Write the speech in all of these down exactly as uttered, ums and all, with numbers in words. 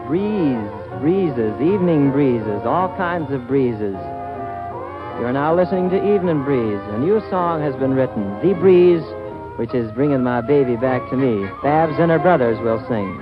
breeze, breezes, evening breezes, all kinds of breezes. You're now listening to Evening Breeze. A new song has been written, The Breeze, which is bringing my baby back to me. Babs and her brothers will sing.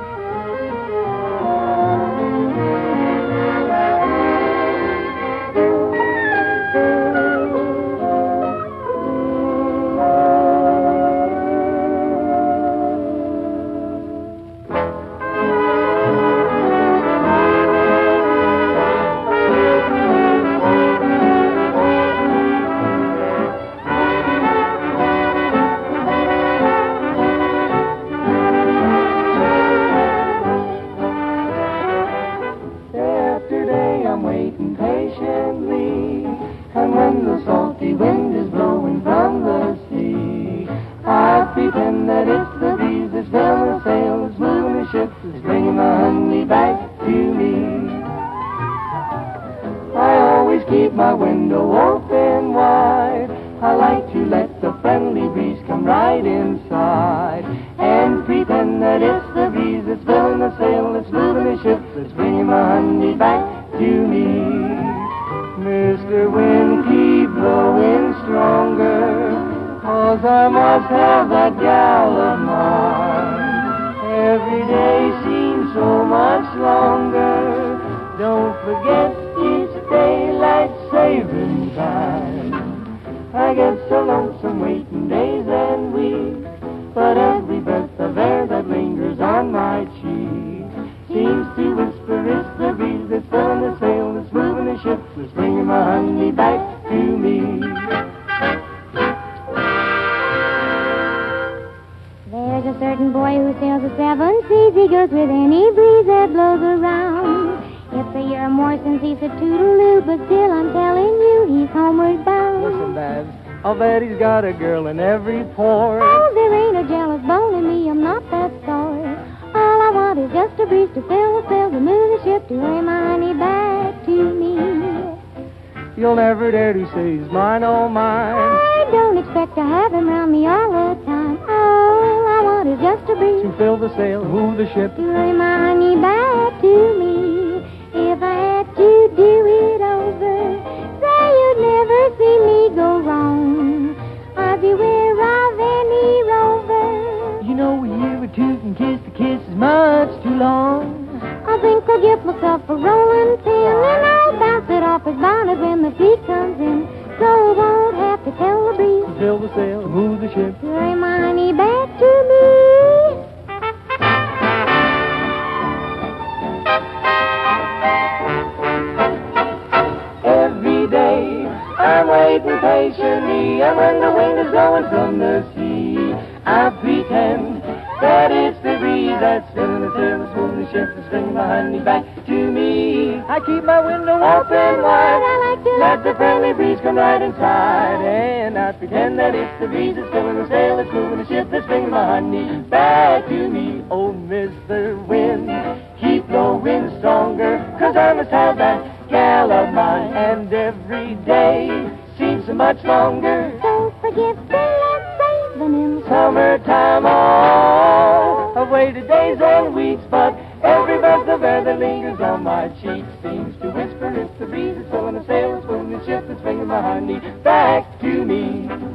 Keep my window open wide. I like to let the friendly breeze come right inside and pretend that it's the breeze that's filling the sail, that's moving the ship, that's bringing my honey back to me. Mister Wind, keep blowing stronger, 'cause I must have that gal of mine. Every day seems so much longer. Don't forget it's daylight saving time. I get so lonesome waiting days and weeks, but every breath of air that lingers on my cheek seems to whisper it's the breeze that's filling the sail, that's moving the ship, that's bringing my honey back to me. There's a certain boy who sails the seven seas. He goes with any breeze that blows around. It's a year or more since he said toodaloo, but still I'm telling you he's homeward bound. Listen, Babs, I'll bet he's got a girl in every port. Oh, there ain't a jealous bone in me, I'm not that sort. All I want is just a breeze to fill the sail, to move the ship, to bring my honey back to me. You'll never dare to say he's mine, oh mine. I don't expect to have him round me all the time. All I want is just a breeze to fill the sail, move the ship, to bring my honey back to me. If I had to do it over, say you'd never see me go wrong. I'd beware of any rover. You know we hear a toot and kiss, the kiss is much too long. I think I'll give myself a rolling pin, and I'll bounce it off his bonnet when the fleet comes in, so I won't have to tell the breeze to fill the sail, move the ship, to bring my honey back to me. I'm waiting patiently, and when the wind is blowing from the sea, I pretend that it's the breeze that's filling the sail, that's moving the ship, that's bringing my honey back to me. I keep my window open wide. I like to let the friendly breeze come right inside, and I pretend that it's the breeze that's filling the sail, that's moving the ship, that's bringing my honey back to me. Oh, Mister Wind, keep blowing stronger, 'cause I must have that gal of mine, and every day seems so much longer. Don't forget daylight saving in the summertime. Oh, I've waited days and weeks, but every breath of air that lingers on my cheek seems to whisper it's the breeze that's filling the sail, that's moving the ship, that's bringing my honey back to me.